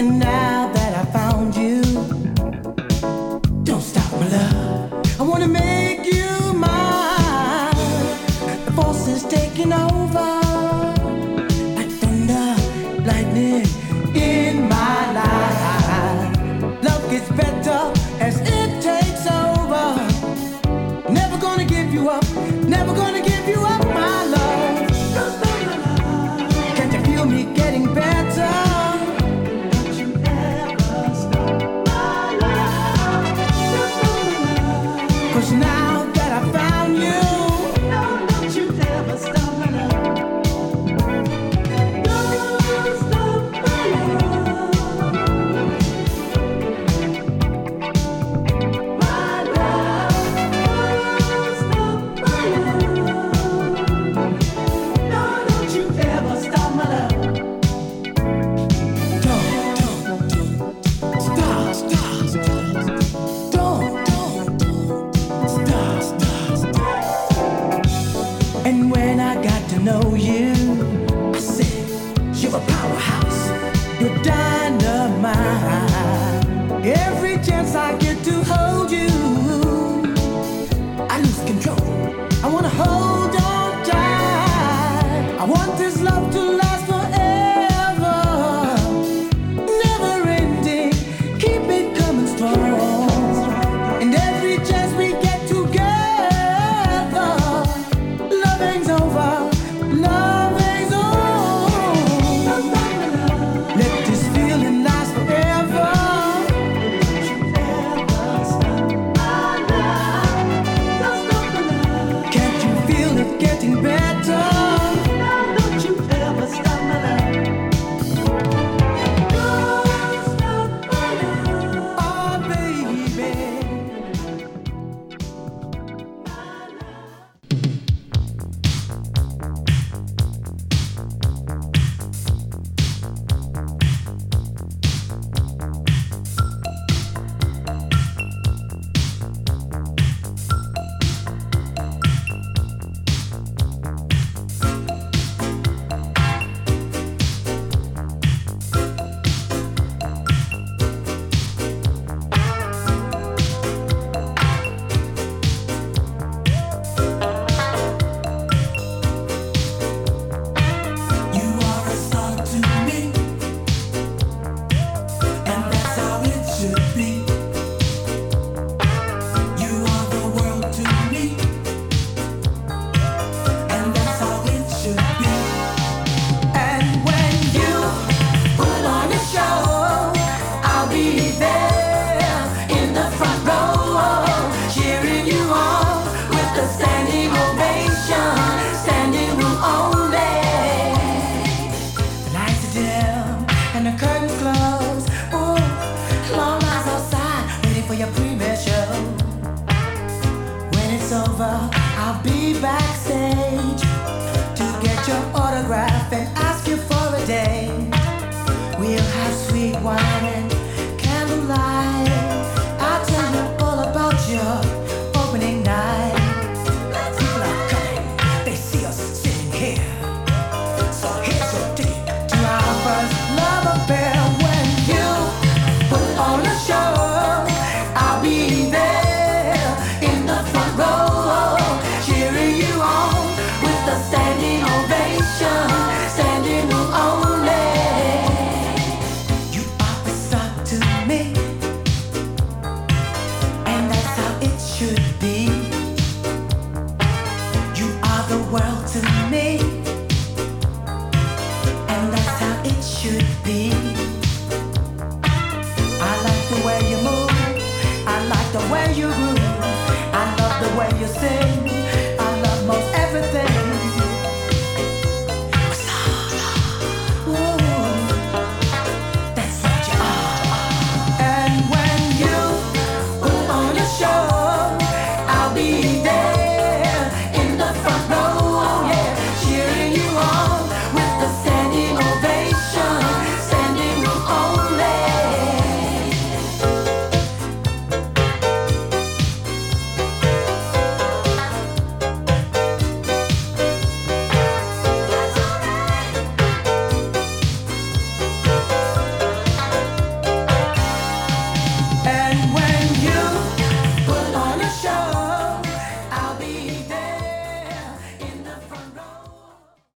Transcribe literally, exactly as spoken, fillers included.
And now that I found you, don't stop my love. I wanna make you mine. The force is taking over like thunder, lightning in my life. Love gets better as it takes over. Never gonna give you up, never gonna give you up, my love. Can't you feel me getting better? Don't you ever stop my love. 'Cause now that I found you, no, don't you ever stop my love. Don't stop my love. My love, don't stop my love. No, don't you ever stop my love. Don't, don't, don't, stop, stop, stop. Don't, don't, don't, stop, stop, stop. And when I got to know you, I said, you're a powerhouse, you're dynamite. Every chance I get to hold you, I lose control. I wanna hold on tight. I want this love to last forever, never ending. Keep it coming strong. And every chance we get together, loving's over, loving's on. Let this feeling last forever. Don't you ever stop my love. Don't stop my love. Can't you feel it getting better? No, don't you ever stop my love. Don't stop my love. Oh, baby. You are a song to me, and that's how it should be. You are the world to me, and that's how it should be. And when you put on a show, I'll be there in the front row, cheering you on with the standing ovation, standing room only. The lights are dim and the curtains close. Ooh, long lines outside, waiting for your premiere show. When it's over, I'll be backstage to get your autograph and ask you for a date. We'll have sweet wine and candlelight. I'll tell you all about your opening night. People are coming, they see us sitting here. So here's your ticket to our first love affair. When you put on a show, I'll be there in the front row, cheering you on with the standing ovation, standing room only. You are the star to me, and that's how it should be. You are the world to me, and that's how it should be. I like the way you move, I like the way you groove, I love the way you sing.